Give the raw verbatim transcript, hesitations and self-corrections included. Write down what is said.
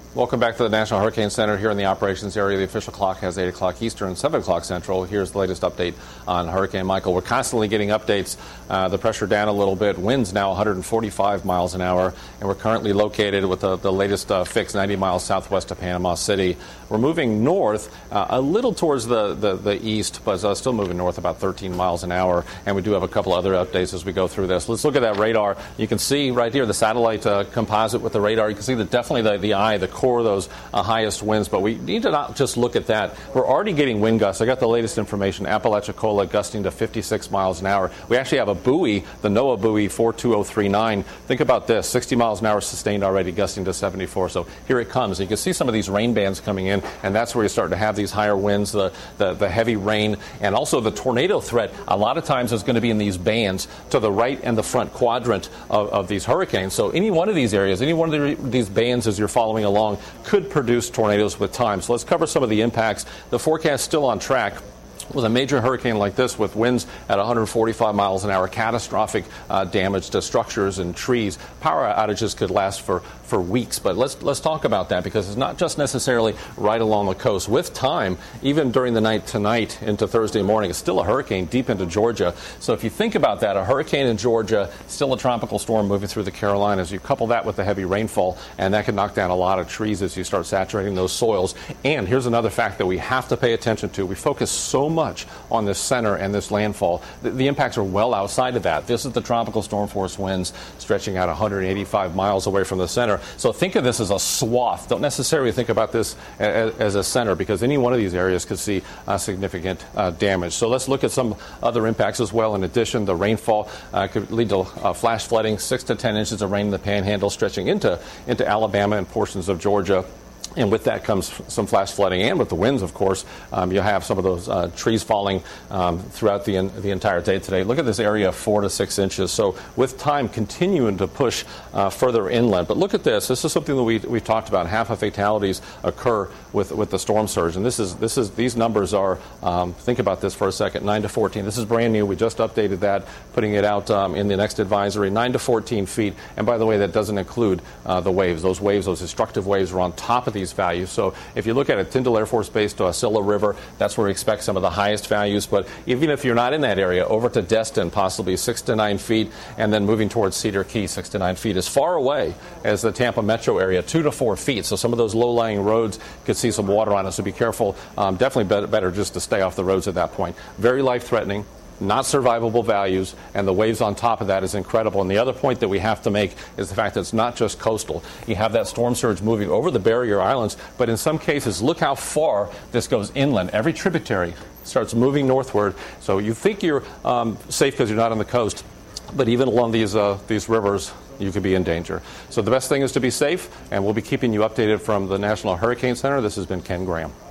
Welcome back to the National Hurricane Center here in the operations area. The official clock has eight o'clock Eastern, seven o'clock Central. Here's the latest update on Hurricane Michael. We're constantly getting updates. Uh, the pressure down a little bit. Winds now one hundred forty-five miles an hour. And we're currently located with the, the latest uh, fix ninety miles southwest of Panama City. We're moving north uh, a little towards the, the, the east, but uh, still moving north about thirteen miles an hour. And we do have a couple other updates as we go through this. Let's look at that radar. You can see right here the satellite uh, composite with the radar. You can see that definitely the, the eye, the core of those uh, highest winds. But we need to not just look at that. We're already getting wind gusts. I got the latest information. Apalachicola gusting to fifty-six miles an hour. We actually have a buoy, the NOAA buoy four two zero three nine. Think about this, sixty miles an hour sustained already, gusting to seventy-four. So here it comes. You can see some of these rain bands coming in, and that's where you start to have these higher winds, the, the, the heavy rain, and also the tornado threat. A lot of times is going to be in these bands to the right and the front quadrant of, of these hurricanes. So any one of these areas, any one of the, these bands as you're following along could produce tornadoes with time. So let's cover some of the impacts. The forecast still on track. With a major hurricane like this, with winds at one hundred forty-five miles an hour, catastrophic uh, damage to structures and trees, power outages could last for, for weeks. But let's let's talk about that, because it's not just necessarily right along the coast. With time, even during the night tonight into Thursday morning, it's still a hurricane deep into Georgia. So if you think about that, a hurricane in Georgia, still a tropical storm moving through the Carolinas. You couple that with the heavy rainfall, and that can knock down a lot of trees as you start saturating those soils. And here's another fact that we have to pay attention to. We focus so much much on this center and this landfall. The, the impacts are well outside of that. This is the tropical storm force winds stretching out one hundred eighty-five miles away from the center. So think of this as a swath. Don't necessarily think about this as, as a center, because any one of these areas could see uh, significant uh, damage. So let's look at some other impacts as well. In addition, the rainfall uh, could lead to uh, flash flooding, six to ten inches of rain in the Panhandle, stretching into into Alabama and portions of Georgia. And with that comes some flash flooding, and with the winds, of course, um, you'll have some of those uh, trees falling um, throughout the the entire day today. Look at this area, four to six inches. So with time continuing to push uh, further inland. But look at this. This is something that we we've talked about. Half of fatalities occur with with the storm surge, and this is this is these numbers are. Um, think about this for a second. Nine to fourteen. This is brand new. We just updated that, putting it out um, in the next advisory. Nine to fourteen feet. And by the way, that doesn't include uh, the waves. Those waves, those destructive waves, are on top of these values. So if you look at it, Tyndall Air Force Base to Osceola River, that's where we expect some of the highest values. But even if you're not in that area, over to Destin, possibly six to nine feet, and then moving towards Cedar Key, six to nine feet. As far away as the Tampa metro area, two to four feet. So some of those low-lying roads could see some water on us, so be careful. Um, definitely better, better just to stay off the roads at that point. Very life-threatening. Not survivable values, and the waves on top of that is incredible. And the other point that we have to make is the fact that it's not just coastal. You have that storm surge moving over the barrier islands, but in some cases, look how far this goes inland. Every tributary starts moving northward. So you think you're um, safe because you're not on the coast, but even along these uh, these rivers, you could be in danger. So the best thing is to be safe, and we'll be keeping you updated from the National Hurricane Center. This has been Ken Graham.